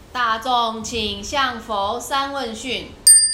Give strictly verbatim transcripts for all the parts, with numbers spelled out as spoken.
大众请向佛三问讯。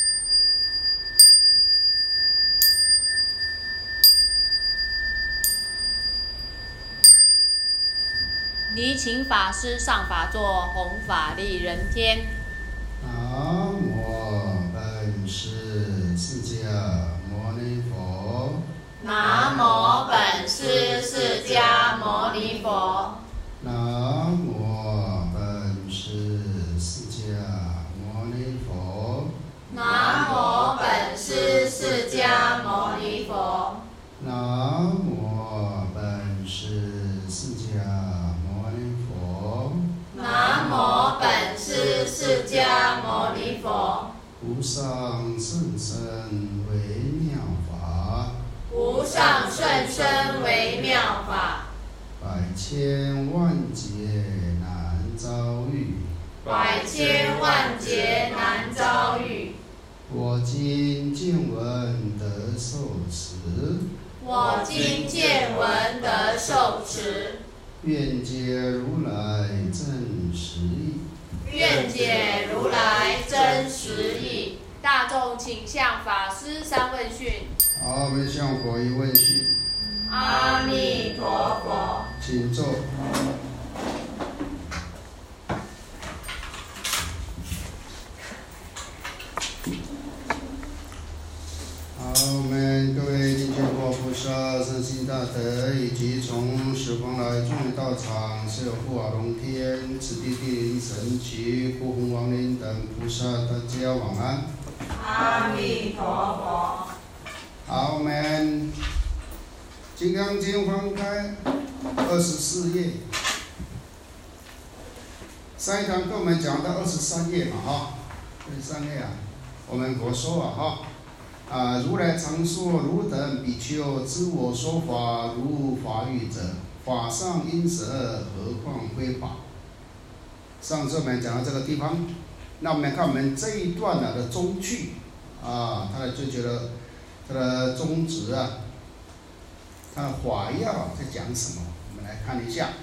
礼请法师上法座，弘法利人天。 南无本师释迦牟尼佛。 南无本师释迦牟尼佛。 南无本师释迦牟尼佛。 南无本师释迦牟尼佛。 南无本师释迦牟尼佛。 南无本师释迦牟尼佛。 无上甚深微妙法， 无上甚深微妙法， 百千万劫难遭遇， 百千万劫难遭遇。 我今见闻得受持， 我今见闻得受持， 愿解如来真实义。 愿解如来真实义。大众请向法师三问讯。 好，我们向佛一问讯。 阿弥陀佛。 请坐。好，我们各位敬见佛菩萨、善心大德，以及从十方来众道场，是有护法龙天、此地地灵神奇、护弘王灵等菩萨，大家晚安。 阿弥陀佛。 好，我们《金刚经》翻开二十四页，上一堂课我们讲到二十三页嘛，哈，二十三页啊，我们佛说啊，哈。啊！如来常说：“汝等比丘，知我说法如法语者，法上因舍，何况非法？”上次我们讲到这个地方，那我们看我们这一段呢的中句啊，它的就觉得它的宗旨啊，它的法要在讲什么？我们来看一下：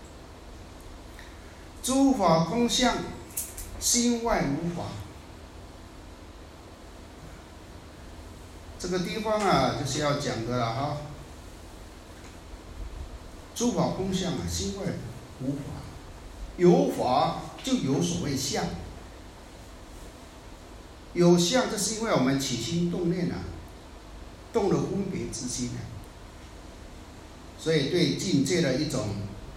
诸法空相，心外无法。这个地方啊，就是要讲的了哈。诸法空相啊，心外无法。有法就有所谓相，有相，这是因为我们起心动念啊，动了分别之心啊，所以对境界的一种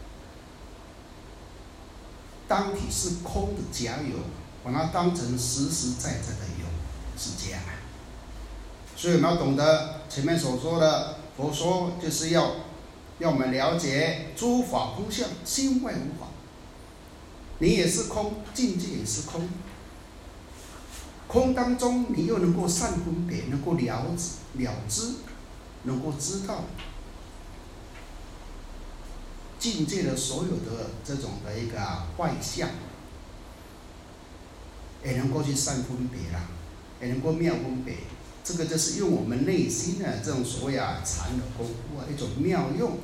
当体是空的假有，把它当成实实在在的有，是这样啊。所以我们要懂得前面所说的，佛说就是要要我们了解诸法空相，心外无法。你也是空，境界也是空。空当中，你又能够善分别，能够了知了知，能够知道境界的所有的这种的一个坏相，也能够去善分别啦，也能够妙分别。这个就是用我们内心的这种所谓啊禅的功夫啊一种妙用。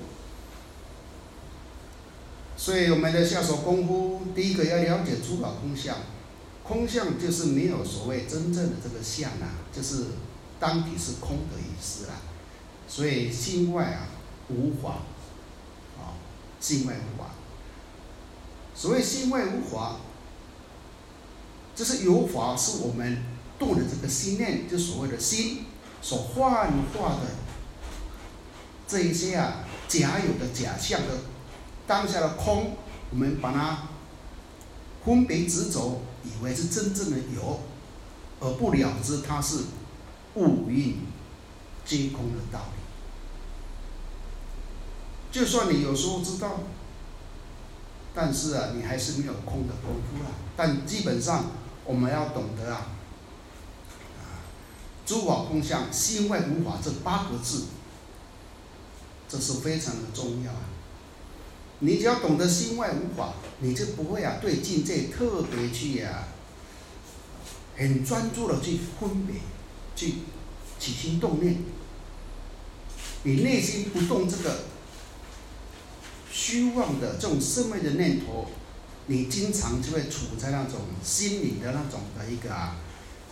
所以我们的下手功夫，第一个要了解诸法空相，空相就是没有所谓真正的这个相啊，就是当体是空的意思啦。所以心外啊无法，啊心外无法。所谓心外无法，就是有法是我们动的这个心念，就所谓的心所幻化的这一些啊假有的假象的当下的空，我们把它分别执着，以为是真正的有，而不了知它是物蕴皆空的道理。就算你有时候知道，但是啊，你还是没有空的功夫啊。但基本上我们要懂得啊。诸法空相，心外无法，这八个字，这是非常的重要啊！你只要懂得心外无法，你就不会啊对境界特别去啊，很专注的去分别，去起心动念。你内心不动这个虚妄的这种生灭的念头， 你经常就会处在那种心灵的那种的一个啊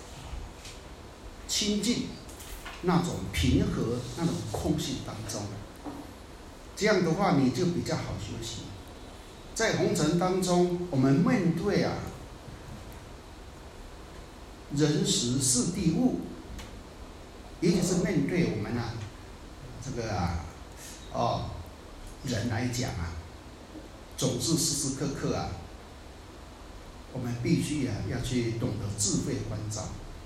清净、那种平和、那种空性当中。这样的话，你就比较好休息。在红尘当中，我们面对啊人时事地物，尤其是面对我们啊这个啊哦人来讲啊，总是时时刻刻啊，我们必须啊要去懂得智慧关照，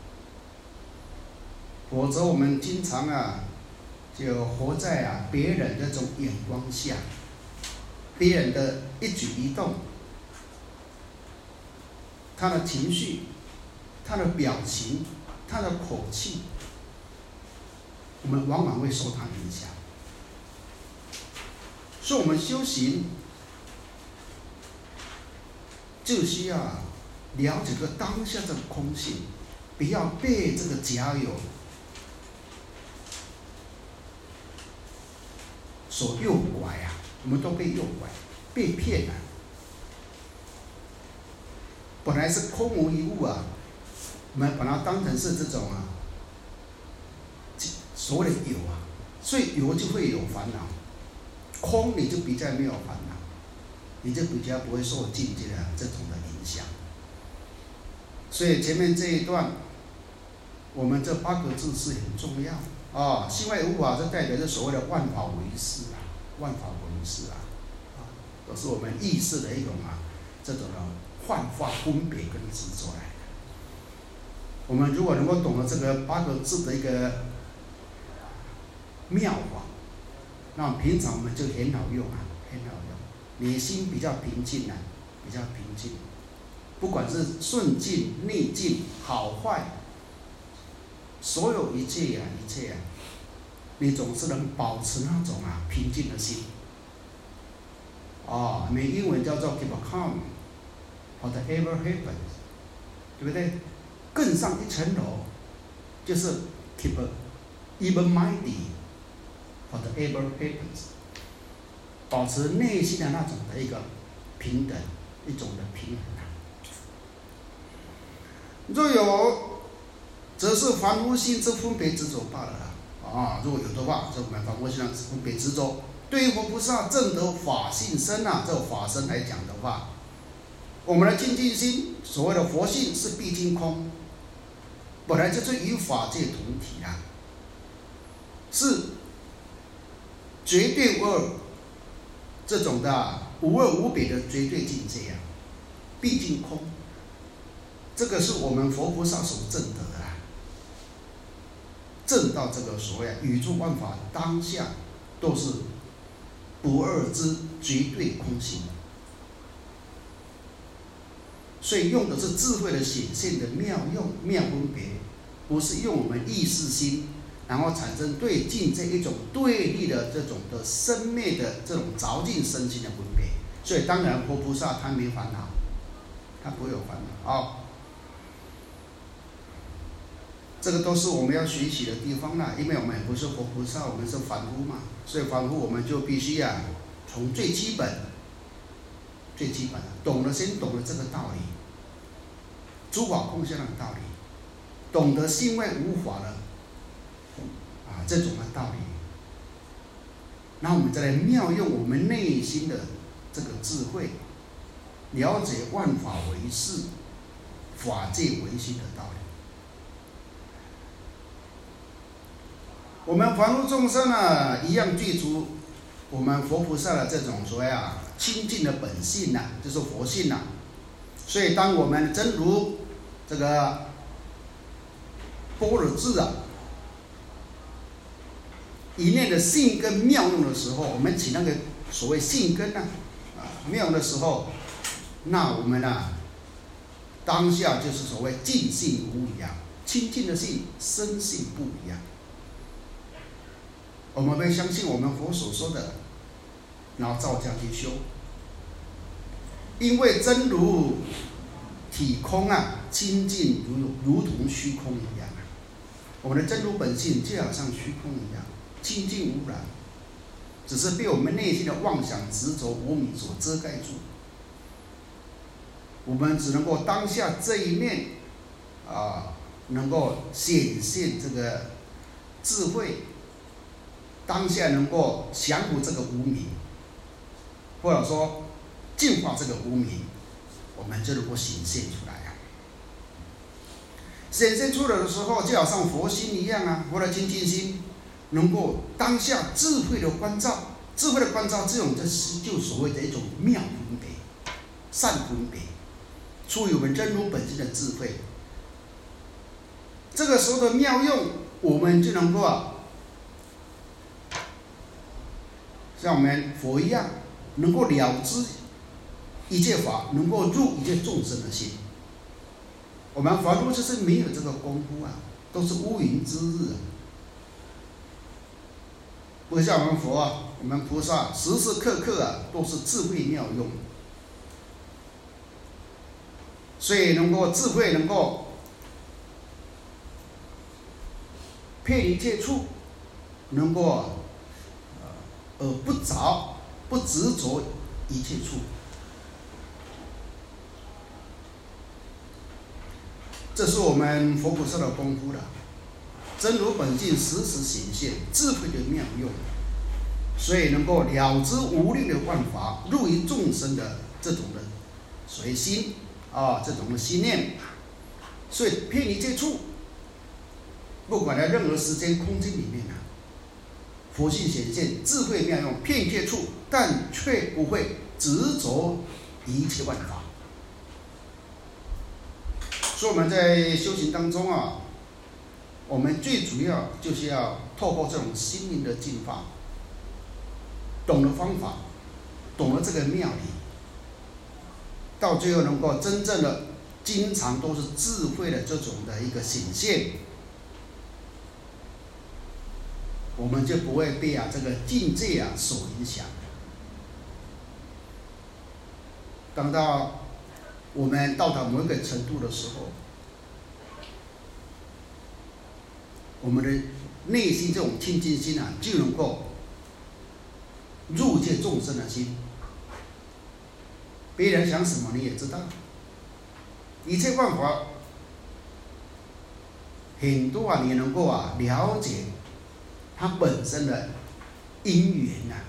否则我们经常啊就活在啊别人的这种眼光下，别人的一举一动，他的情绪、他的表情、他的口气，我们往往会受他影响。所以我们修行就需要了解个当下这个空性，不要被这个假有所诱拐啊，我们都被诱拐、被骗了、啊。本来是空无一物啊，我们把它当成是这种啊，所谓的有啊，所以有就会有烦恼，空你就比较没有烦恼，你就比较不会受境界的这种的影响。所以前面这一段，我们这八个字是很重要。啊，心外无法，这代表着所谓的万法唯识啊，万法唯识啊，啊，都是我们意识的一种啊，这种的幻化分别跟执着来的。我们如果能够懂得这个八个字的一个妙法，那平常我们就很好用啊，很好用。你的心比较平静啊，比较平静，不管是顺境、逆境、好坏。所有一切啊，一切啊，你总是能保持那种啊平静的心。啊，美英文叫做 keep calm, whatever happens， 对不对？更上一层楼，就是 keep even minded, whatever happens， 保持内心的那种的一个平等，一种的平衡啊。若有则是凡夫心之分别执着罢了啊！如果有的话，这我们凡夫心的分别执着。对于佛菩萨证得法性身啊，这个法身来讲的话，我们的清净心，所谓的佛性是毕竟空，本来就是与法界同体啊，是绝对无二这种的无二无别的绝对境界啊，毕竟空，这个是我们佛菩萨所证得的啊。证到这个所谓宇宙万法当下都是不二之绝对空性，所以用的是智慧的显现的妙用妙分别，不是用我们意识心，然后产生对境这一种对立的这种的生灭的这种着境身心的分别。所以当然佛菩萨他没烦恼，他不会有烦恼啊。这个都是我们要学习的地方啦，因为我们不是佛菩萨，我们是凡夫嘛，所以凡夫我们就必须啊，从最基本、最基本的懂得先懂得这个道理，诸法空相的道理，懂得心外无法的啊这种的道理，然后我们再来妙用我们内心的这个智慧，了解万法唯识、法界唯心的道理。我们凡夫众生啊，一样具足我们佛菩萨的这种所谓啊清净的本性呐、啊，就是佛性呐、啊。所以，当我们真如这个般若智啊一念的性根妙用的时候，我们起那个所谓性根呐啊妙用的时候，那我们啊当下就是所谓净性无一样，清净的性生性不一样。我们会相信我们佛所说的，然后照这样去修。因为真如体空啊，清净如如同虚空一样啊。我们的真如本性就好像虚空一样，清净无染，只是被我们内心的妄想执着无明所遮盖住。 我们只能够当下这一面啊，能够显现这个智慧，当下能够降服这个无明，或者说净化这个无明，我们就能够显现出来啊。显现出来的时候，就好像佛心一样啊，或者清净心，能够当下智慧的关照，智慧的关照，这种就是就所谓的一种妙分别、善分别，出于我们真如本性的智慧。这个时候的妙用，我们就能够啊，像我们佛一样，能够了知一切法，能够入一切众生的心。我们凡夫就是没有这个功夫啊，都是乌云之日啊。不像我们佛啊，我们菩萨时时刻刻啊都是智慧妙用，所以能够智慧能够遍一切处，能够呃而不着不执着一切处。这是我们佛菩萨的功夫了，真如本性时时显现，智慧的妙用，所以能够了知无量的万法，入于众生的这种的随心啊，这种的心念，所以遍一切处，不管在任何时间空间里面啊，佛性显现，智慧妙用，遍一切处，但却不会执着一切万法。所以我们在修行当中啊，我们最主要就是要透过这种心灵的净化，懂了方法，懂了这个妙理，到最后能够真正的经常都是智慧的这种的一个显现，我们就不会被啊这个境界啊所影响。当到我们到达某一个程度的时候，我们的内心这种清净心啊，就能够入界众生的心。别人想什么你也知道，一切万法很多啊，你能够啊了解它本身的因缘啊，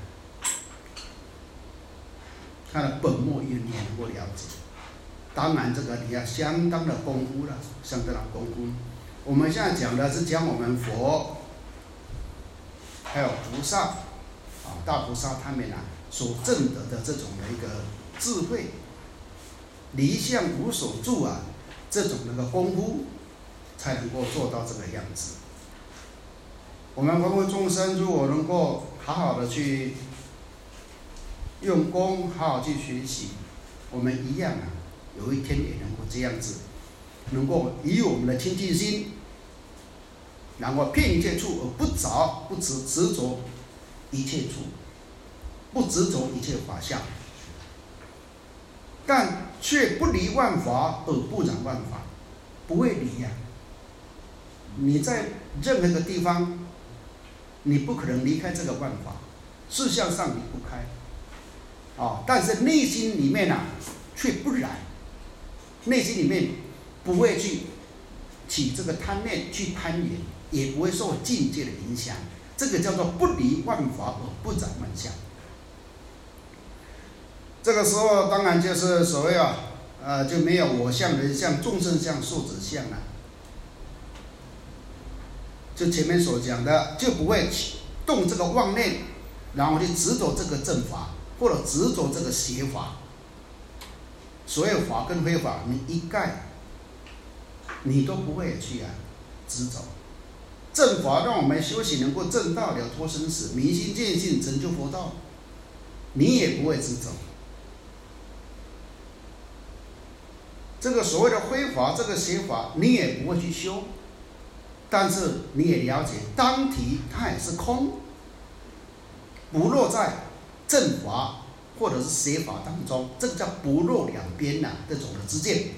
它的本末因你也能够了解。当然，这个你要相当的功夫了，相当的功夫。我们现在讲的是讲我们佛，还有菩萨，啊，大菩萨他们啊所证得的这种的一个智慧，离相无所住啊，这种那个功夫，才能够做到这个样子。我们凡夫众生如果能够好好的去用功，好好去学习，我们一样啊。有一天也能够这样子，能够以我们的清净心，然后遍一切处而不着不执执着一切处，不执着一切法相，但却不离万法而不染万法，不会离呀、啊。你在任何一个地方，你不可能离开这个万法，事相上离不开，啊，但是内心里面啊却不染。内心里面不会去起这个贪念，去攀缘，也不会受境界的影响。这个叫做不离万法而不染万相。这个时候当然就是所谓啊，呃，就没有我相、人相、众生相、寿者相了。就前面所讲的，就不会动这个妄念，然后去执着这个正法，或者执着这个邪法。所有法跟非法，你一概你都不会去啊执着。正法让我们修行能够正道了脱生死，明心见性成就佛道，你也不会执着。这个所谓的非法，这个邪法，你也不会去修，但是你也了解，当体它也是空，不落在正法或者是邪法当中，这个叫不落两边呐、啊，这种的之见。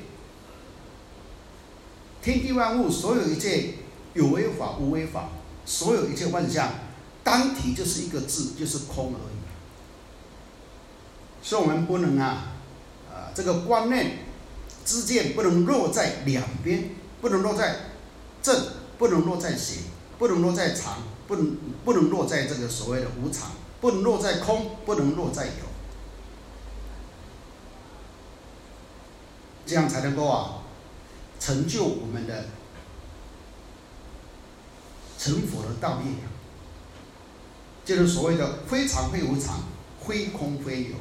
天地万物，所有一切有为法、无为法，所有一切万象，单体就是一个字，就是空而已。所以我们不能啊，啊、呃，这个观念之间不能落在两边，不能落在正，不能落在邪，不能落在常，不能不能落在这个所谓的无常，不能落在空，不能落在有，这样才能够啊成就我们的成佛的道业，就是所谓的非常非无常，非空非有。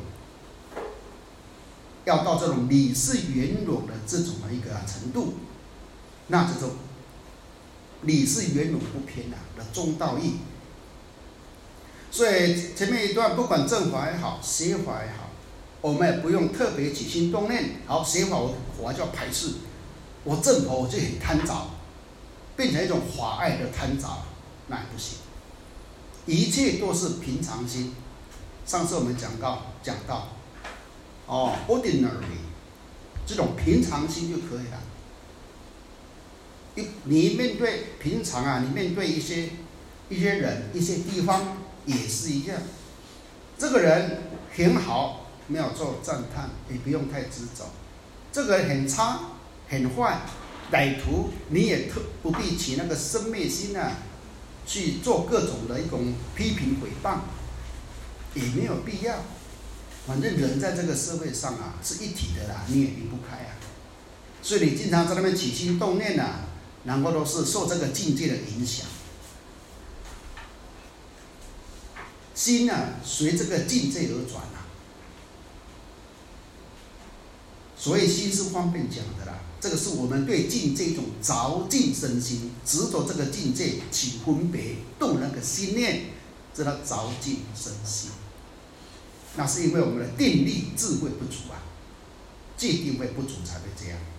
要到这种理事圆融的这种的一个程度，那这种理事圆融不偏啊的中道义。所以前面一段不管正法也好，邪法也好，我们也不用特别起心动念。好，邪法我我就要排斥，我正法我就很贪着，变成一种法爱的贪着，那也不行。一切都是平常心。上次我们讲到讲到。哦 ，ordinary， 这种平常心就可以了。你面对平常啊，你面对一些一些人、一些地方也是一样。这个人很好，没有做赞叹，也不用太执着。这个人很差、很坏、歹徒，你也特不必起那个生灭心啊，去做各种的一种批评诽谤，也没有必要。反正人在这个社会上啊是一体的啦，你也离不开啊。所以你经常在那边起心动念啊，然后都是受这个境界的影响。心啊随这个境界而转啊。所以心是方便讲的啦，这个是我们对境界一种着境身心，执着这个境界起分别，动那个心念，这叫着境身心。那是因为我们的定力智慧不足啊，戒定慧不足才会这样。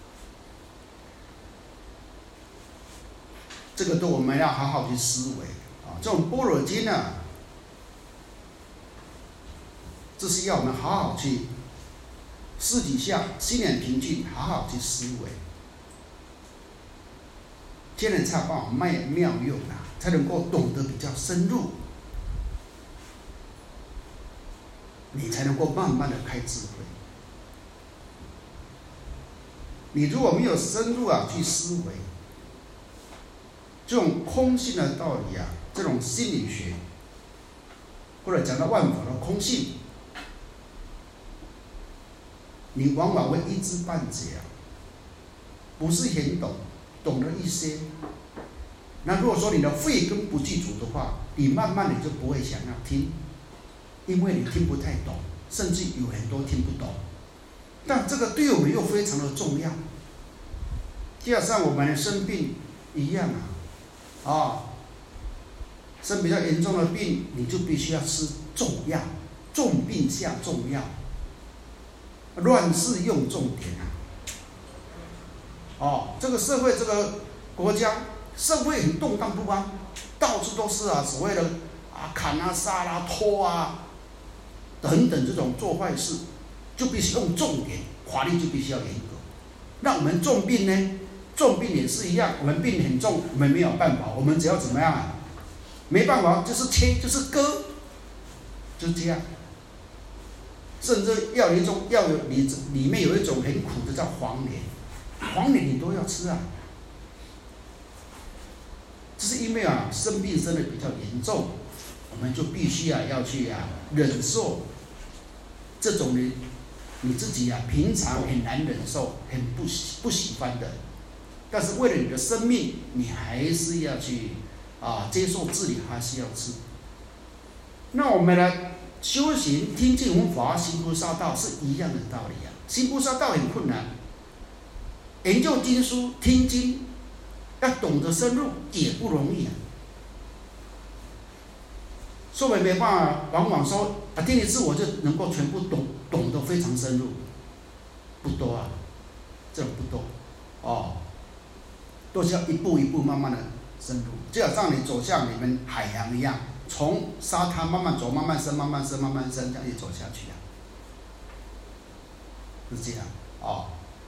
这个都我们要好好去思维啊。这种般若经啊，这是要我们好好去私底下心念平静，好好去思维，这样才把我们妙用啊，才能够懂得比较深入。你才能够慢慢的开智慧。你如果没有深入啊去思维，这种空性的道理啊，这种心理学，或者讲到万法的空性，你往往会一知半解啊，不是很懂，懂了一些。那如果说你的慧根不具足的话，你慢慢的就不会想要听。因为你听不太懂，甚至有很多听不懂，但这个对我们又非常的重要。就好像我们生病一样啊，啊，生比较严重的病，你就必须要吃重药，重病下重药，乱世用重点啊。哦，这个社会这个国家社会很动荡不安，到处都是啊所谓的啊砍啊杀啊拖啊。等等这种做坏事，就必须用重点，法律就必须要严格。那我们重病呢？重病也是一样，我们病很重，我们没有办法，我们只要怎么样啊？没办法，就是切，就是割，就这样。甚至要有一种，要有里里面有一种很苦的叫黄连，黄连你都要吃啊。这是因为啊，生病生的比较严重。我们就必须啊要去啊忍受这种你你自己啊平常很难忍受、很不不喜欢的，但是为了你的生命，你还是要去啊接受治理，还是要吃。那我们来修行听经闻法行菩萨道是一样的道理啊。行菩萨道很困难，研究经书听经要懂得深入也不容易啊。所以没办法，往往说啊听一次我就能够全部懂，懂得非常深入，不多啊，这种不多，哦，都是要一步一步慢慢的深入，就好像你走向你们海洋一样，从沙滩慢慢走，慢慢深，慢慢深，慢慢深，这样一走下去啊，是这样，哦，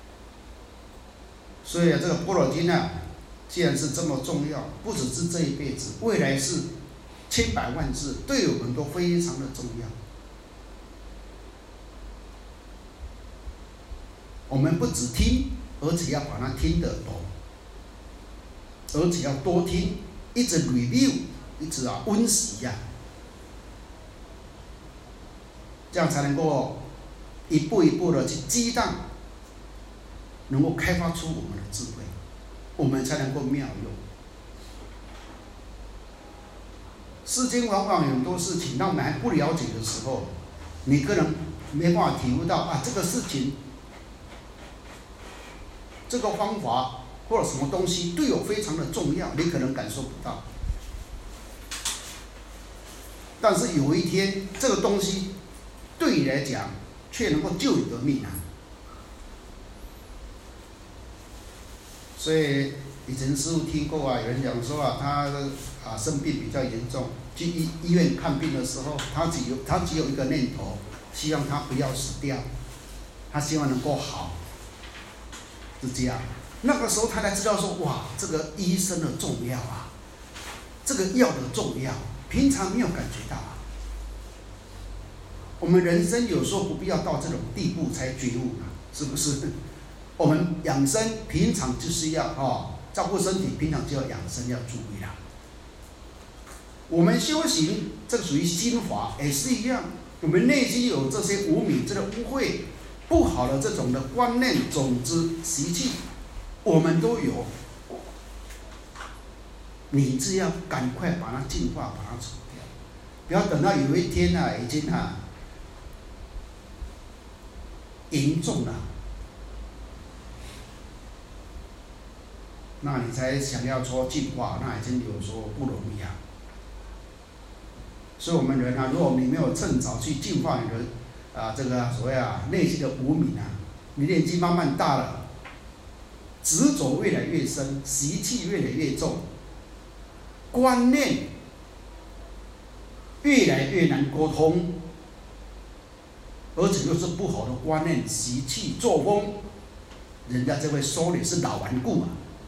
所以啊，这个般若经啊，既然是这么重要，不只是这一辈子，未来是千百万世，对我们都非常的重要。 我们不只听，而且要把它听得懂，而且要多听，一直 review， 一直啊温习呀、啊，这样才能够一步一步的去激荡，能够开发出我们的智慧，我们才能够妙用。世间往往有很多事情，当我们还不了解的时候，你可能没办法体悟到啊，这个事情，这个方法或者什么东西对我非常的重要，你可能感受不到。但是有一天，这个东西对你来讲，却能够救你的命啊！所以以前师父听过啊，有人讲说啊，他啊生病比较严重，去医医院看病的时候，他只有他只有一个念头，希望他不要死掉，他希望能够好，是这样。那个时候他才知道说，哇，这个医生的重要啊，这个药的重要，平常没有感觉到啊。我们人生有时候不必要到这种地步才觉悟嘛，是不是？我们养生平常就是要哦照顾身体，平常就要养生要注意啦。我们修行这个属于心法，也是一样。我们内心有这些无明、这个污秽、不好的这种的观念、种子、习气，我们都有。你只要赶快把它净化，把它除掉，不要等到有一天啊，已经啊严重了，那你才想要说净化，那已经有说不容易啊。所以我们人啊，如果你没有趁早去净化你的啊这个所谓啊内心的无明啊，你年纪慢慢大了，执着越来越深，习气越来越重，观念越来越难沟通，而且又是不好的观念、习气、作风，人家就会说你是老顽固嘛，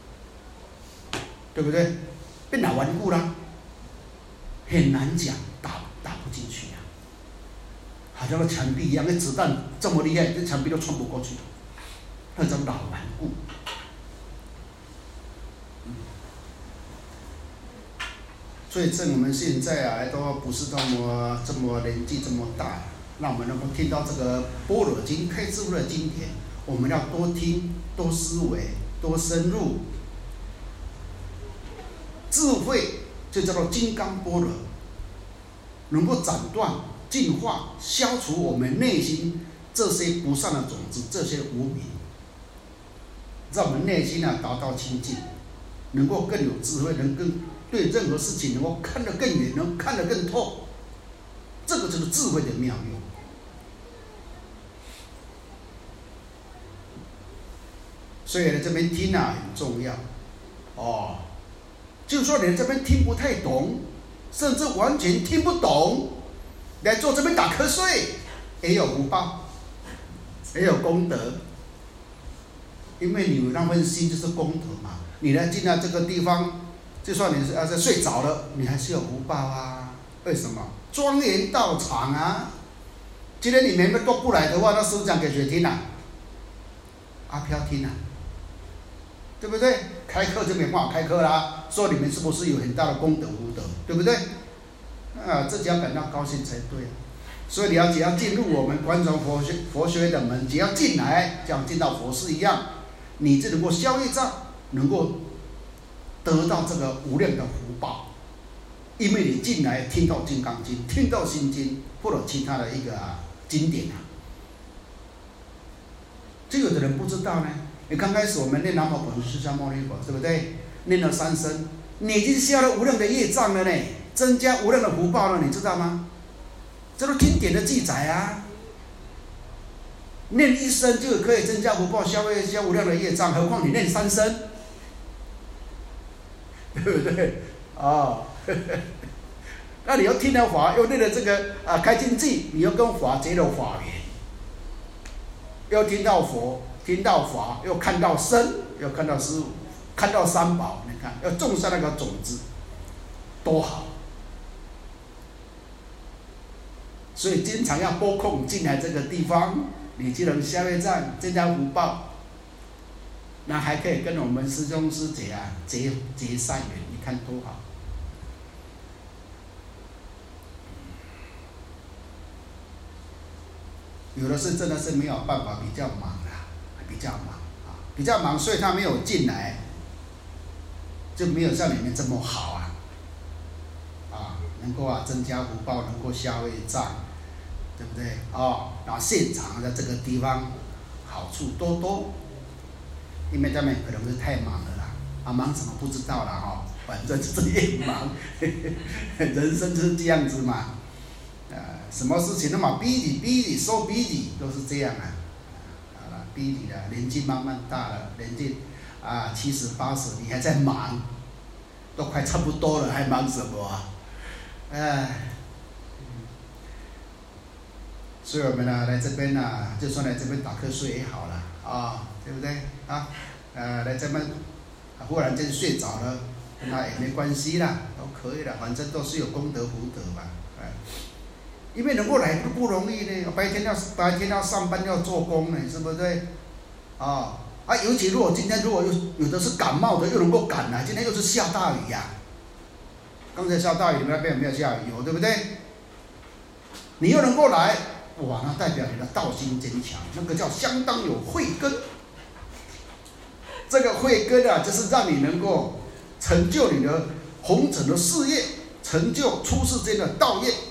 对不对？变老顽固啦，很难讲，打打不进去啊，好像个墙壁一样，那子弹这么厉害，这墙壁都穿不过去，那叫老顽固。所以趁我们现在啊都不是这么这么年纪这么大，让我们能够听到这个般若经开智慧的经典，我们要多听、多思维、多深入。智慧就叫做金刚般若，能够斩断、净化、消除我们内心这些不善的种子、这些无明，让我们内心啊达到清净，能够更有智慧，能更对任何事情能够看得更远，能看得更透，这个就是智慧的妙用。所以呢，这边听啊很重要，哦，就说你这边听不太懂，甚至完全听不懂，来做这边打瞌睡，也有福报，也有功德，因为你有那份心就是功德嘛。你来进到这个地方，就算你是要是睡着了，你还是有福报啊。为什么？庄严道场啊！今天你们都不来的话，那师父讲给谁听啊？阿飘听啊，对不对？开课就没办法开课啦，说你们是不是有很大的功德福德，对不对？啊，自己要感到高兴才对啊。所以你要只要进入我们观众佛学佛学的门，只要进来，像进到佛寺一样，你就能够消业障，能够得到这个无量的福报。因为你进来听到《金刚经》，听到《心经》或者其他的一个、啊、经典啊，这有的人不知道呢。你刚开始我们念南无本师释迦牟尼佛，对不对？念了三声，你已经消了无量的业障了呢，增加无量的福报了，你知道吗？这都经典的记载啊。念一声就可以增加福报，消消无量的业障，何况你念三声，对不对？啊、哦，那你又听了法，又念了这个啊开经记，你又跟法结了法缘，又听到佛，听到法，又看到僧，又看到师父，看到三宝，你看要种下那个种子，多好！所以经常要拨空进来这个地方， 你就能消业障，增加福报，那还可以跟我们师兄师姐啊结结善缘，你看多好。有的是真的是没有办法，比较忙啊，比较忙啊，比较忙，所以他没有进来，就没有像你们这么好啊，啊，能够啊增加福报，能够消业障，对不对？哦，然后现场的这个地方好处多多，因为他们可能是太忙了啦，啊，忙什么不知道啦哈、哦，反正就是也忙，人生就是这样子嘛。呃，什么事情那么逼你逼你说逼你都是这样啊，好了，逼你的年纪慢慢大了，年纪啊七十八十，你还在忙，都快差不多了，还忙什么啊？哎，所以我们呢来这边呢，就算来这边打瞌睡也好了啊，对不对啊？呃，来这边忽然间睡着了，那也没关系啦，都可以了，反正都是有功德福德嘛，哎。因为能够来不容易呢，白天要白天要上班要做工呢，是不对？啊啊，尤其如果今天如果有有的是感冒的，又能够赶来，今天又是下大雨呀、啊。刚才下大雨，你们那边有没有下雨？有，对不对？你又能够来，哇，那代表你的道心坚强，那个叫相当有慧根。这个慧根啊，就是让你能够成就你的红尘的事业，成就出世间的道业。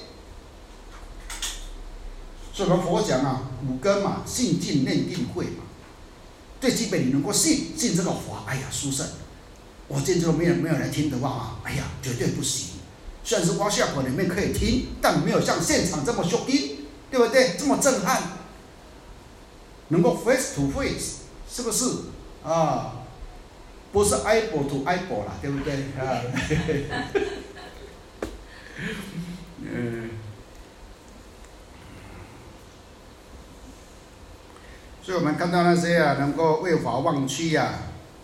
所以我们佛讲啊，五根嘛，信、进、念、定、慧嘛。最基本你能够信，信这个法，哎呀，殊胜。我今天没有没有人听的话啊，哎呀，绝对不行。虽然是挖下口里面可以听，但没有像现场这么秀音，对不对？这么震撼，能够 face to face， 是不是啊？不是 eyeball to eyeball 啦，对不对啊？嗯。所以我们看到那些啊，能够为法忘躯啊，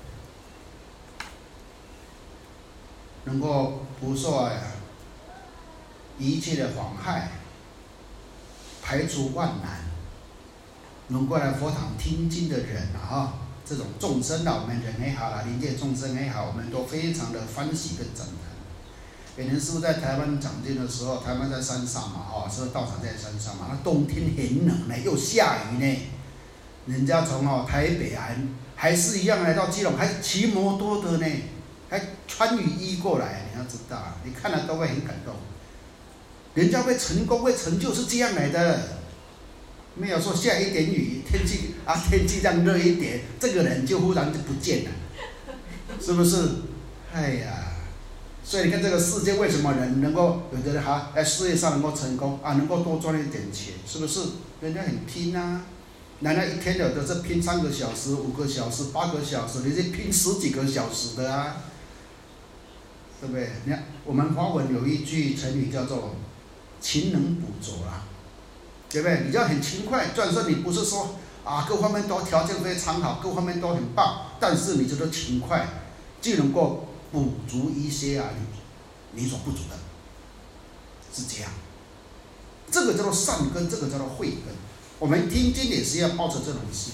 能够不受啊一切的妨害，排除万难，能够来佛堂听经的人啊，哈，这种众生啊，我们人也好啦，灵界众生也好，我们都非常的欢喜跟赞叹。以前师父在台湾讲经的时候，台湾在山上嘛，哦，师父道场在山上嘛，那冬天很冷呢，又下雨呢。人家从哦台北还还是一样来到基隆，还骑摩托的呢，还穿雨衣过来。你要知道，你看了都会很感动。人家会成功、会成就是这样来的，没有说下一点雨，天气啊天气这样热一点，这个人就忽然就不见了，是不是？哎呀，所以你看这个世界为什么人能够有的人哈在事业上能够成功啊，能够多赚一点钱，是不是？人家很拼啊。难道一天有的是拼三个小时、五个小时、八个小时，你是拼十几个小时的啊？对不对？你看我们华文有一句成语叫做“勤能补拙”啦，对不对？你要很勤快，虽然说你不是说啊各方面都条件非常好，各方面都很棒，但是你这个勤快就能够补足一些啊你你所不足的，是这样。这个叫做善根，这个叫做慧根。我们听经也是要抱着这种心，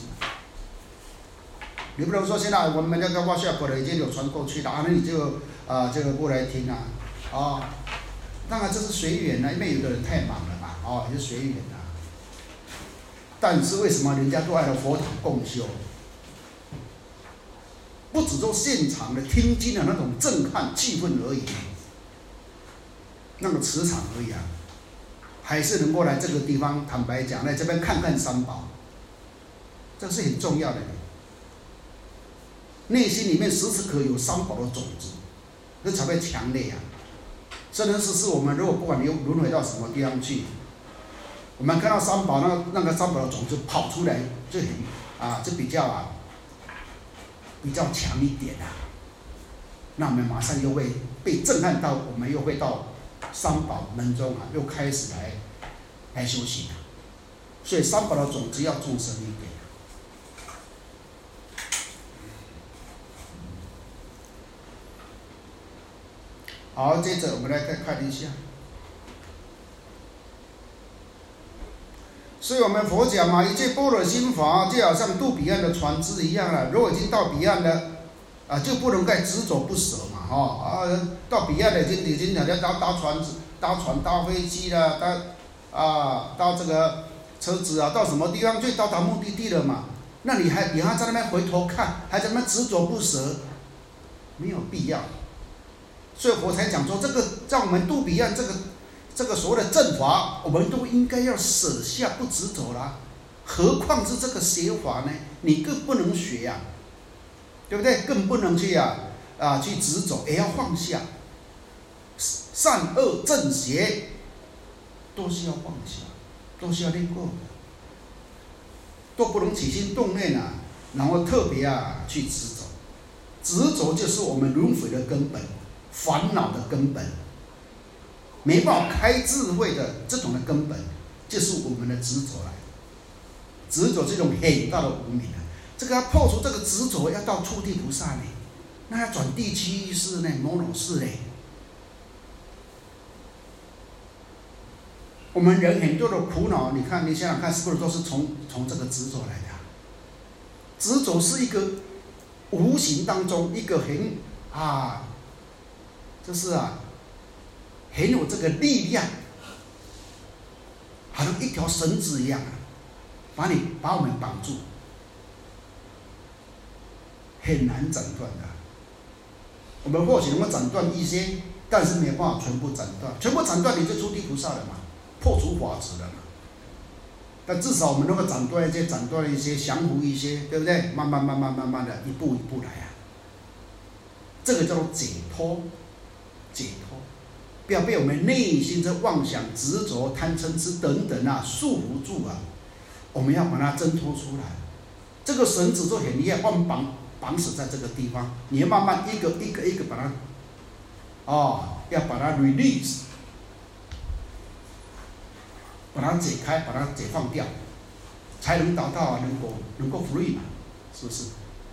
你不能说现在我们那个挖下口的已经有传过去了，啊，那你就啊、呃、这个不来听啊，哦，当然这是随缘啦，因为有的人太忙了嘛，哦，也是随缘啦。但是为什么人家都爱到佛堂共修？不只做现场的听经的那种震撼气氛而已，那个磁场而已啊。还是能够来这个地方，坦白讲，来这边看看三宝，这是很重要的。内心里面时时刻有三宝的种子，这才会强烈啊！真的是是我们如果不管你轮回到什么地方去，我们看到三宝那个那个三宝的种子跑出来，就很啊，就比较啊比较强一点啊。那我们马上又会被震撼到，我们又会到三宝门中啊，又开始来来修行了。所以三宝的种子要种深一点。好，接着我们来再看一下。 所以我们佛讲嘛，一切般若心法就好像渡彼岸的船只一样了。如果已经到彼岸了，啊，就不能再执着不舍嘛，哈、哦、啊，到彼岸了已经已经要搭搭船搭船搭飞机了，搭啊到这个车子啊，到什么地方就到达目的地了嘛？那你还你还在那边回头看，还在那边执着不舍，没有必要。所以佛才讲说，这个让我们渡彼岸这个。这个所谓的正法，我们都应该要舍下不执着啦，何况是这个邪法呢？你更不能学呀、啊，对不对？更不能去啊啊去执着，也要放下。善恶正邪都是要放下，都是要练过的，都不能起心动念啊，然后特别啊去执着，执着就是我们轮回的根本，烦恼的根本。没办法开智慧的这种的根本，就是我们的执着来。执着这种很大的无明啊，这个要破除这个执着，要到初地菩萨呢，那要转第七意识呢，摩罗识呢。我们人很多的苦恼，你看，你想想看，是不是都是从从这个执着来的、啊？执着是一个无形当中一个很啊，就是啊。很有这个力量，好像一条绳子一样啊，把你把我们绑住，很难斩断的。我们或许能够斩断一些，但是没有办法全部斩断。全部斩断，你就出地菩萨了嘛，破除法执了嘛。但至少我们能够斩断一些，斩断一些，降服一些，对不对？慢慢慢慢慢慢的，一步一步来啊。这个叫做解脱，解脱。不要被我们内心的妄想、执着、贪嗔痴等等啊束缚住啊！我们要把它挣脱出来。这个绳子就很厉害，把我们绑绑死在这个地方。你要慢慢一个一个一个把它，哦，要把它 release， 把它解开，把它解放掉，才能达到能够能够 free 嘛，是不是？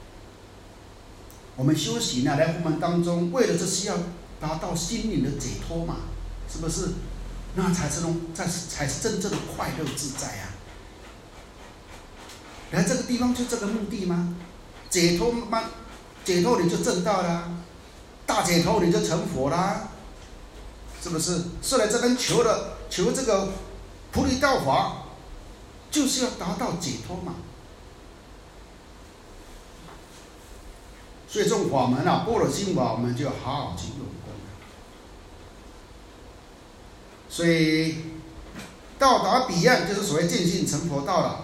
我们修行啊，来佛门当中，为了这是要达到心灵的解脱嘛，是不是？那才是能，才是才是真正的快乐自在啊！来这个地方就这个目的吗？解脱吗？解脱你就证道啦，大解脱你就成佛啦，是不是？是来这边求的，求这个菩提道法，就是要达到解脱嘛。所以这种法门啊，般若心法，我们就要好好去用功。所以到达彼岸就是所谓见性成佛道了。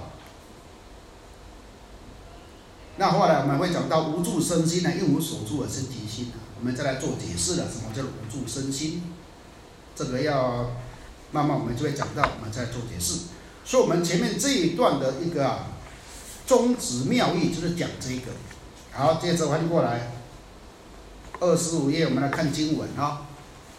那后来我们会讲到无住身心呢，应无所住的身体心啊，我们再来做解释了，什么叫无住身心？这个要慢慢我们就会讲到，我们再做解释。所以我们前面这一段的一个啊宗旨妙义就是讲这个。好，接着翻过来，二十五页，我们来看经文啊。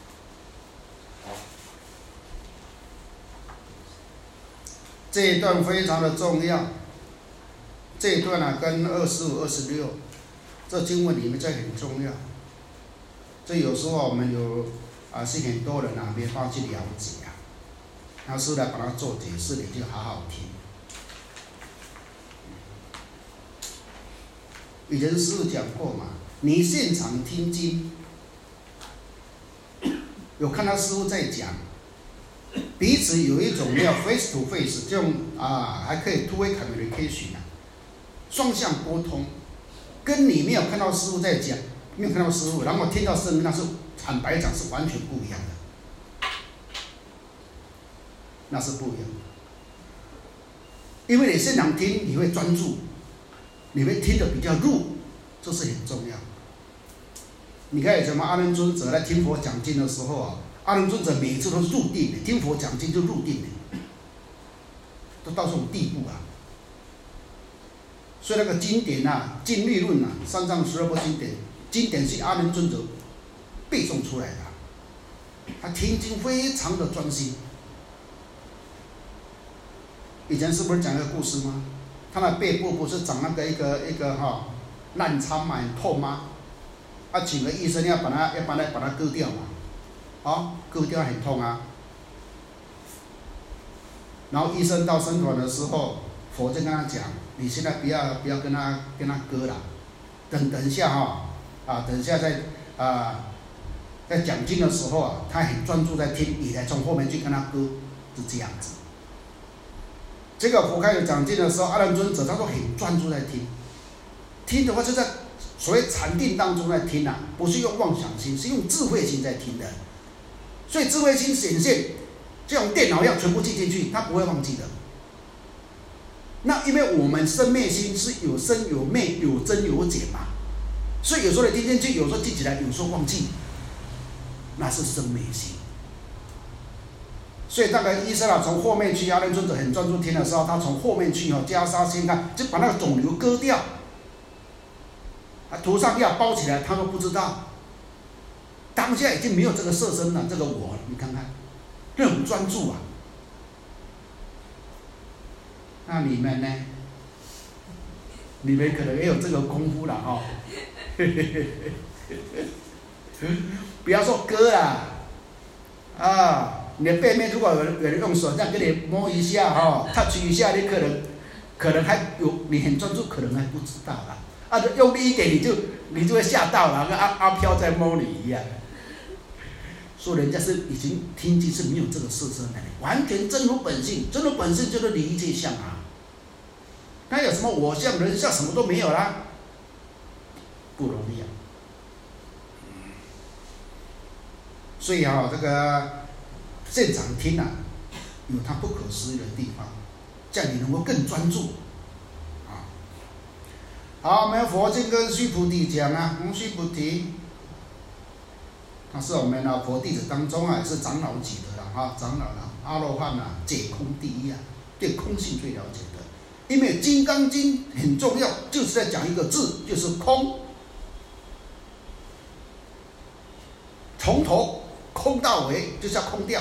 这一段非常的重要，这一段呢、啊、跟二十五、二十六这经文里面这很重要。这有时候我们有啊是很多人啊没办法去了解啊，老师来把它做解释，你就好好听。以前师父讲过嘛，你现场听经，有看到师父在讲，彼此有一种叫 face to face 这种啊，还可以 two way communication 啊，双向沟通，跟你没有看到师父在讲，没有看到师父，然后听到声音，那是坦白讲是完全不一样的，那是不一样的，因为你现场听，你会专注。你会听得比较入，这是很重要。你看有什么阿难尊者来听佛讲经的时候啊，阿难尊者每一次都是入定的，听佛讲经就入定的，都到这种地步啊。所以那个经典啊，经律论啊，三藏十二部经典，经典是阿难尊者背诵出来的，他听经非常的专心。以前是不是讲一个故事吗？他的背部不是长那个一个一个哈烂疮嘛，很痛吗？啊，请个医生要把它要把它把它割掉嘛，啊，割掉很痛啊。 然后医生到僧团的时候，佛就跟他讲，你现在不要不要跟他跟他割了，等等一下哈、哦，啊，等一下在啊在讲经的时候啊，他很专注在听，你才从后面去跟他割，是这样子。这个佛开始讲经的时候，阿难尊者他都很专注在听，听的话就在所谓禅定当中在听啊，不是用妄想心，是用智慧心在听的。所以智慧心显现，就像电脑一样全部记进去，它不会忘记的。那因为我们生灭心是有生有灭，有增有减嘛，所以有时候你听进去，有时候记起来，有时候忘记，那是生灭心。所以那个医生啊，从后面去，阿难尊者很专注听的时候，他从后面去哦，袈裟先看，就把那个肿瘤割掉，啊，涂上药包起来，他都不知道。当下已经没有这个色身了，这个我，你看看，那种专注啊。那你们呢？你们可能也有这个功夫了哈、哦。不要说割啦，啊。你的背面如果有人有人用手这样给你摸一下哈、哦、touch 一下，你可能可能还有你很专注，可能还不知道啦。啊，用力一点你就你就会吓到了，跟阿阿飘在摸你一样。说人家是已经听经是没有这个色身的，完全真如本性，真如本性就是离一切相啊。那有什么我相人相什么都没有啦，不容易啊。所以啊，这个。现场听啊，有它不可思议的地方，这样你能够更专注啊。好，我们佛经跟须菩提讲啊，嗯，须菩提，他是我们的佛弟子当中啊，也是长老级的啦，哈，长老啦，阿罗汉啊，解空第一啊，对空性最了解的。因为《金刚经》很重要，就是在讲一个字，就是空，从头空到尾，就是要空掉。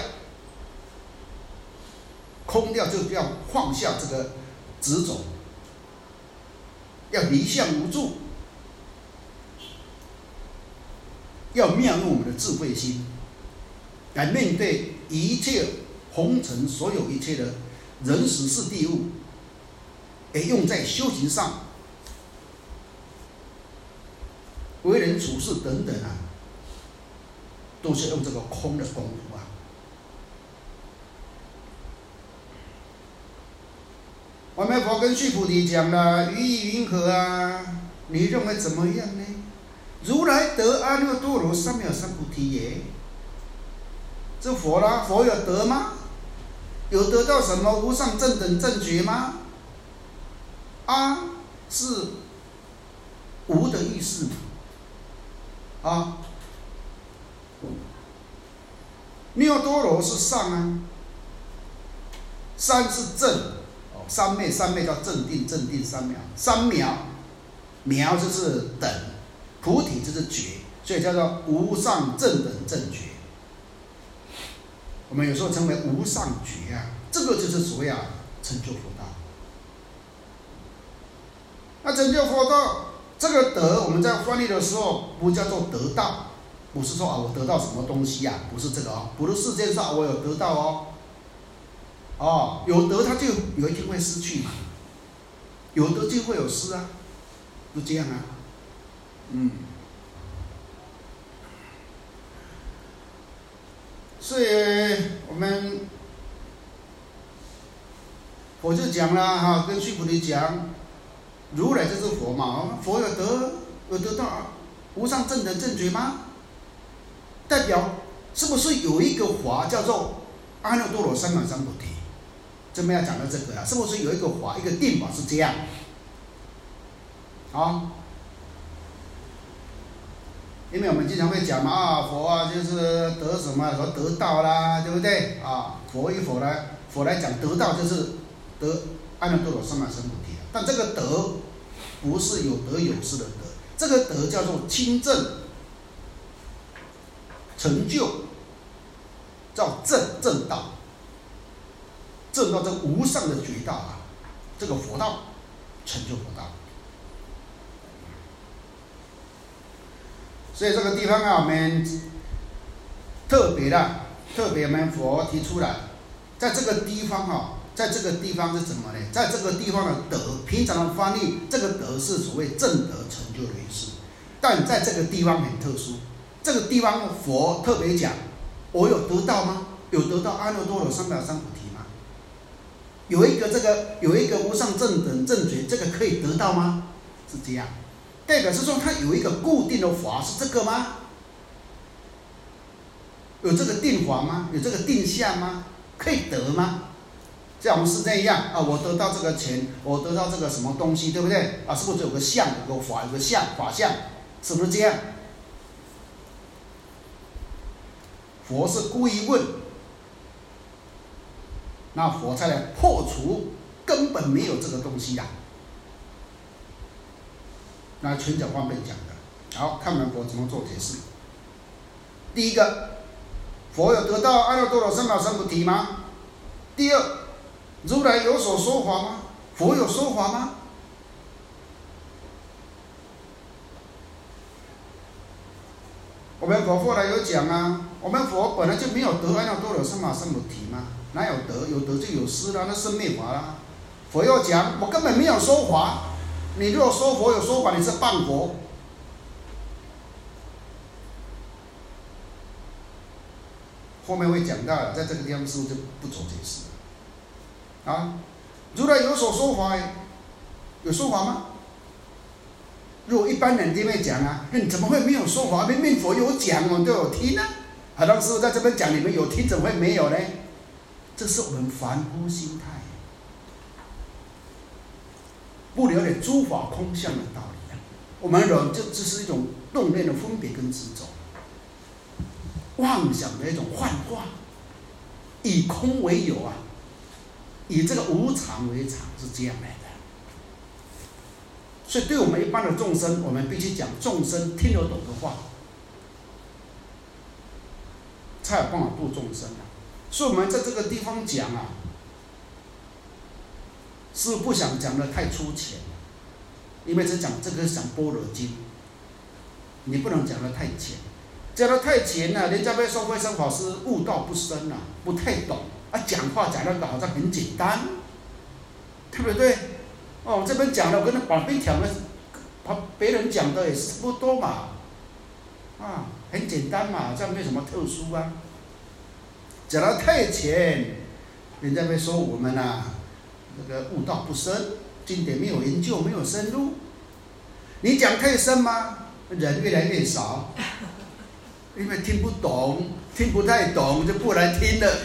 空掉就要放下这个执着，要离相无助，要妙用我们的智慧心来面对一切红尘，所有一切的人时事地物，也用在修行上，为人处事等等啊，都是用这个空的功夫啊。我们佛跟须菩提讲了，于意云何啊？你认为怎么样呢？如来得阿耨多罗三藐三菩提也。这佛啦，佛有得吗？有得到什么无上正等正觉吗？啊，是无的意思嘛。啊，耨多罗是上啊，三是正。三昧，三昧叫正定，正定三藐，三藐，藐就是等，菩提就是觉，所以叫做无上正等正觉。我们有时候称为无上觉啊，这个就是所谓啊成就佛道。那成就佛道，这个得我们在翻译的时候不叫做得到，不是说啊我得到什么东西啊，不是这个哦，不是世界上我有得到哦。哦，有得它就有一天会失去嘛，有得就会有失啊，就这样啊，嗯。所以我们佛就讲了哈，跟须菩提讲，如来就是佛嘛，佛有得有得到无上正等正觉吗？代表是不是有一个法叫做阿耨多罗三藐三菩提？这边要讲到这个啊，是不是有一个法一个定法是这样？啊，因为我们经常会讲嘛，啊，佛啊就是得什么，说得道啦，对不对？啊，佛与佛来佛来讲得道就是得阿耨多罗三藐三菩提，但这个得不是有得有失的得，这个得叫做清正成就，叫正正道。证到这无上的觉道啊，这个佛道成就佛道。所以这个地方啊，我们特别的特别我们佛提出来，在这个地方啊， 在这个地方是怎么呢？在这个地方的德，平常的翻译，这个德是所谓正德成就的意思。但在这个地方很特殊，这个地方佛特别讲，我有得到吗？有得到阿耨多罗三藐三菩提吗？有一个这个有一个无上正等正觉，这个可以得到吗？是这样，代表是说它有一个固定的法，是这个吗？有这个定法吗？有这个定相吗？可以得吗？像我们是这样啊，我得到这个钱，我得到这个什么东西，对不对？啊，是不是有个相，有个法，有个相法相，是不是这样？佛是故意问，那佛才来破除根本没有这个东西呀、啊。那全讲方便讲的，好，看我们佛怎么做解释。第一个，佛有得到阿耨多罗三藐三菩提吗？第二，如来有所说法吗？佛有说法吗？我们佛后来有讲啊，我们佛本来就没有得阿耨多罗三藐三菩提嘛，哪有得？有得就有失啦，那生灭法啦。佛又讲，我根本没有说法，你如果说佛有说法，你是谤佛。后面会讲到，在这个地方师父就不做解释了。啊，如来有所说法，有说法吗？如果一般人就会讲啊，你怎么会没有说法？明明佛有讲，我们都有听啊。海浪师父在这边讲，你们有听，怎么会没有呢？这是我们凡夫心态，不了解诸法空相的道理啊。我们人就只是一种动念的分别跟执着，妄想的一种幻化，以空为有啊，以这个无常为常，是这样来的。所以对我们一般的众生，我们必须讲众生听得懂的话，才有办法度众生啊。所以我们在这个地方讲啊，是不想讲的太粗浅，因为只讲这个是讲般若经，你不能讲的太浅，讲的太浅了、啊，人家被说慧生法师悟道不深啊，不太懂啊，讲话讲的好像很简单，对不对？哦，这边讲的，我跟他旁边讲的，别人讲的也是差不多嘛，啊，很简单嘛，这样没什么特殊啊。讲得太浅，人家会说我们啊，这个悟道不深，经典没有研究，没有深入。你讲太深吗？人越来越少，因为听不懂，听不太懂就不来听了。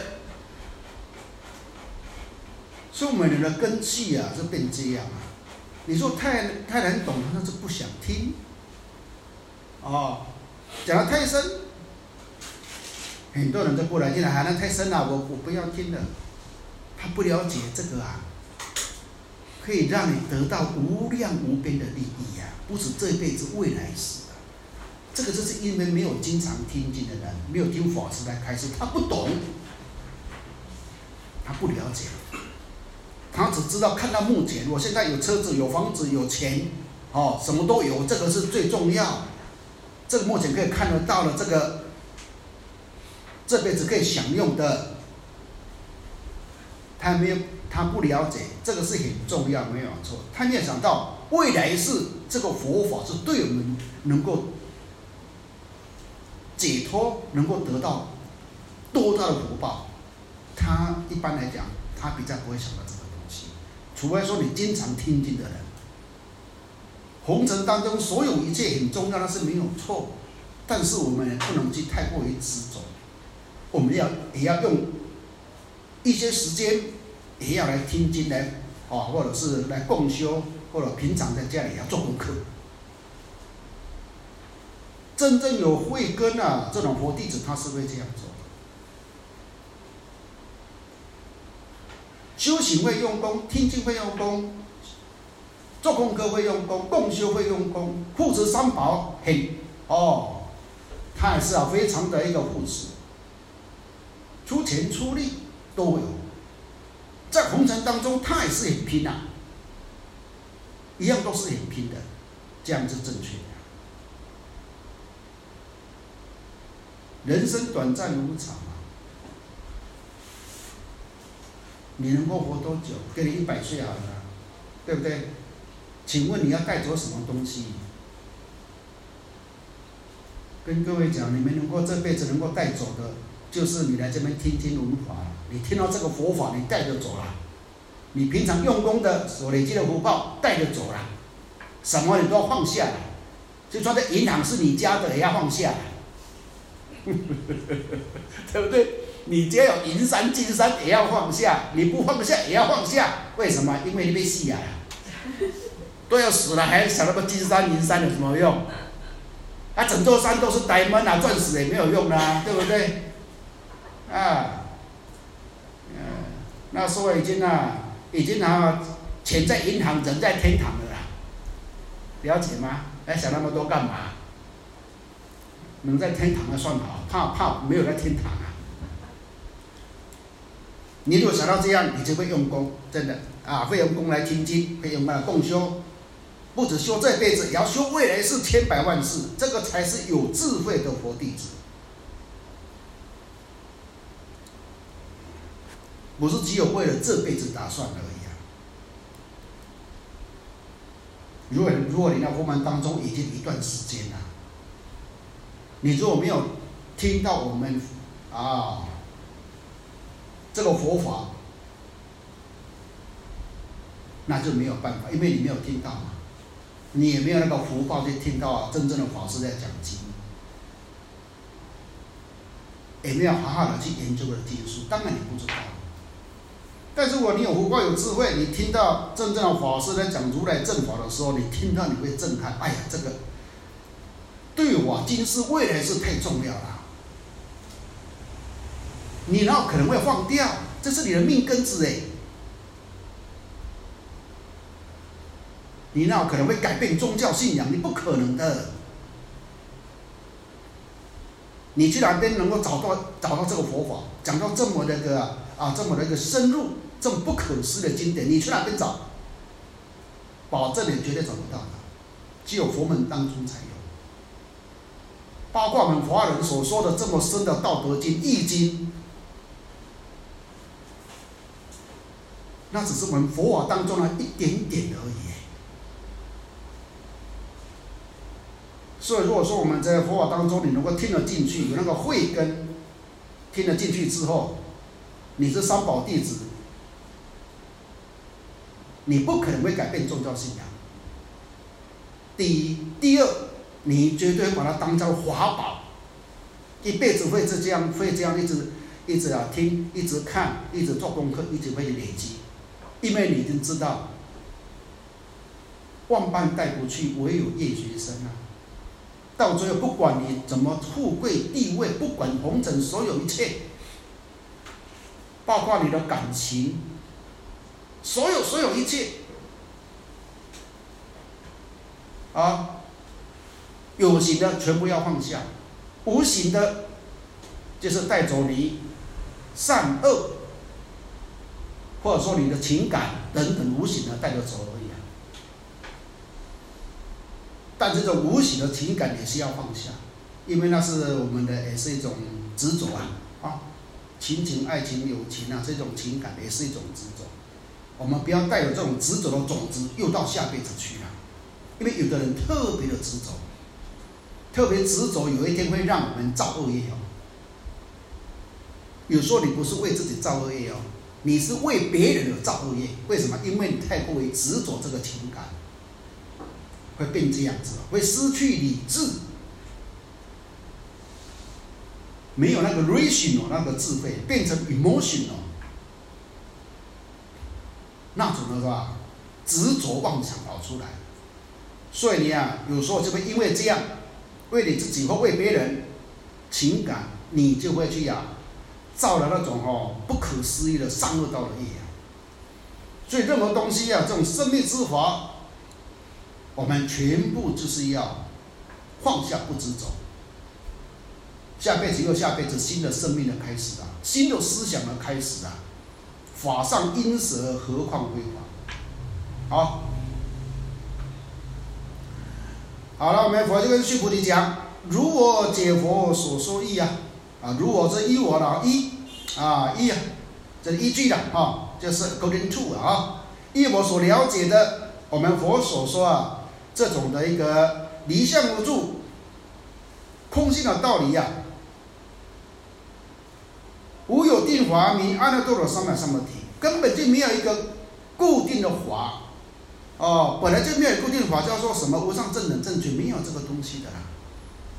所以我们人的根气啊，是变这样啊。你说太太难懂，他就不想听。哦，讲得太深，很多人就不来听了，啊，那太深了，我我不要听了。他不了解这个啊，可以让你得到无量无边的利益啊，不止这一辈子，未来世啊。这个就是因为没有经常听经的人，没有听法师来开示，他不懂，他不了解。他只知道看到目前，我现在有车子、有房子、有钱，哦，什么都有，这个是最重要。这个目前可以看得到的，这个这辈子可以享用的，他没有，他不了解，这个是很重要，没有错。他没有想到未来是这个佛法是对我们能够解脱，能够得到多大的福报。他一般来讲，他比较不会想到这个。除非说你经常听经的人，红尘当中所有一切很重要，那是没有错，但是我们也不能去太过于执着，我们要也要用一些时间，也要来听经来啊，或者是来共修，或者平常在家里要做功课。真正有慧根啊，这种佛弟子他是会这样做。修行会用功，听经会用功，做功课会用功，共修会用功，护持三宝很哦，他也是啊，非常的一个护持，出钱出力都有，在红尘当中他也是很拼啊，一样都是很拼的，这样是正确的。人生短暂无常啊。 你能够活多久？给你一百岁好了，对不对？请问你要带走什么东西？跟各位讲，你们能够这辈子能够带走的，就是你来这边听听闻法，你听到这个佛法，你带着走了。你平常用功的所累积的福报带着走了，什么你都要放下来。就算这银行是你家的，也要放下来，对不对？你家有银山金山也要放下，你不放下也要放下。为什么？因为你被戏啊，都要死了，还想那么金山银山有什么用？啊，整座山都是diamond啊，钻石也没有用啊，对不对？啊，嗯，那时候已经啊，已经啊，钱在银行，人在天堂了啦，了解吗？还想那么多干嘛？能在天堂的算好，怕怕没有在天堂啊。你如果想到这样，你就会用功，真的啊，会用功来听经，会用功来共修，不止修这辈子，也要修未来世千百万世，这个才是有智慧的佛弟子。不是只有为了这辈子打算而已啊！如果如果你在佛门当中已经一段时间了，你如果没有听到我们啊这个佛法，那就没有办法，因为你没有听到嘛，你也没有那个福报去听到真正的法师在讲经，也没有好好的去研究的经书，当然你不知道。但是如果你有福报有智慧，你听到真正的法师在讲如来正法的时候，你听到你会震撼，哎呀，这个对我今世未来是太重要了，你哪有可能会放掉？这是你的命根子哎，你哪有可能会改变宗教信仰？你不可能的。你去哪边能够找到找到这个佛法，讲到这么的一个啊，这么的一个深入、这么不可思议的经典，你去哪边找？保证你绝对找不到的，只有佛门当中才有。包括我们华人所说的这么深的《道德经》《易经》，那只是我们佛法当中的一点点而已。所以，如果说我们在佛法当中，你能够听得进去，有那个慧根，听得进去之后，你是三宝弟子，你不可能会改变宗教信仰。第一，第二，你绝对把它当成法宝，一辈子会是这样，会这样一直一直啊听，一直看，一直做功课，一直会累积，因为你已经知道，万般带不去，唯有业随身啊。到最后，不管你怎么富贵地位，不管红尘所有一切，包括你的感情，所有所有一切，啊，有形的全部要放下，无形的，就是带走你善恶，或者说你的情感等等无形的带着走而已。但这种无形的情感也是要放下，因为那是我们的，也是一种执着啊，啊，亲情、爱情、友情啊，这种情感也是一种执着。我们不要带有这种执着的种子，又到下辈子去了。因为有的人特别的执着，特别执着，有一天会让我们造恶业哦。有时候你不是为自己造恶业哦，你是为别人而造恶业。为什么？因为你太过于执着这个情感。会变这样子，会失去理智，没有那个 rational 那个智慧，变成 emotional 那种的是吧？执着妄想跑出来，所以你啊，有时候就会因为这样，为你自己或为别人情感，你就会去啊，造了那种哦不可思议的善恶道的业啊。所以任何东西啊，这种生命之法。我们全部就是要放下不执着，下辈子又下辈子，新的生命的开始啊，新的思想的开始啊，法上因舍，何况非法。好，好了，我们佛就跟须菩提讲，如我解佛所说义啊，啊，如我这依我了依啊依啊，这是依据的啊， 就是 according to 啊，依我所了解的，我们佛所说啊，这种的一个离相无助、空性的道理呀、啊，无有定法名阿耨多罗三藐三菩提，根本就没有一个固定的法。哦，本来就没有固定法，叫做什么无上正等正觉，没有这个东西的啦。